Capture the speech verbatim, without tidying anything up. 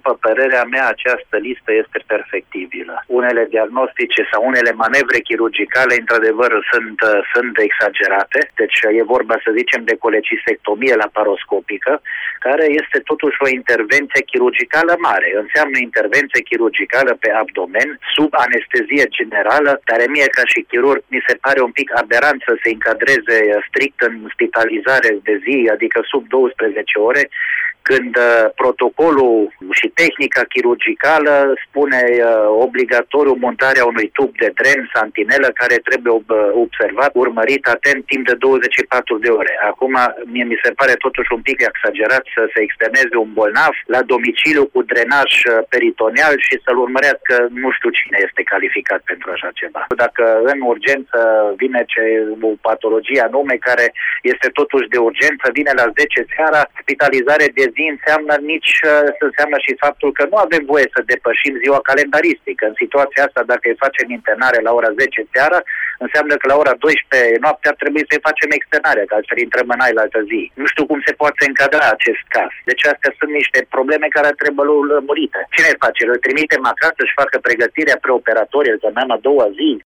după părerea mea, această listă este perfectibilă. Unele diagnostice sau unele manevre chirurgicale, într-adevăr, sunt, sunt exagerate. Deci e vorba, să zicem, de colecistectomie laparoscopică, care este totuși o intervenție chirurgicală mare. Înseamnă intervenție chirurgicală pe abdomen, sub anestezie generală, care mie ca și chirurg mi se pare un pic aberant să se încadreze strict în spitalizare de zi, adică sub douăsprezece ore, când uh, protocolul și tehnica chirurgicală spune uh, obligatoriu montarea unui tub de dren santinelă care trebuie ob- observat, urmărit atent timp de douăzeci și patru de ore. Acum, mie mi se pare totuși un pic exagerat să se externeze un bolnav la domiciliu cu drenaj peritoneal și să-l urmărească, nu știu cine este calificat pentru așa ceva. Dacă în urgență vine ce, o patologie anume care este totuși de urgență, vine la zece seara, spitalizare de zi înseamnă nici înseamnă și faptul că nu avem voie să depășim ziua calendaristică. În situația asta, dacă îi facem internare la ora zece seara, înseamnă că la ora douăsprezece noapte ar trebui să-i facem externare, că altfel intrăm în aia la altă zi. Nu știu cum se poate încadra acest caz. Deci astea sunt niște probleme care trebuie lămurite. Cine îl face? Îl trimitem acasă să-și facă pregătirea preoperatorie, să mai a doua zi?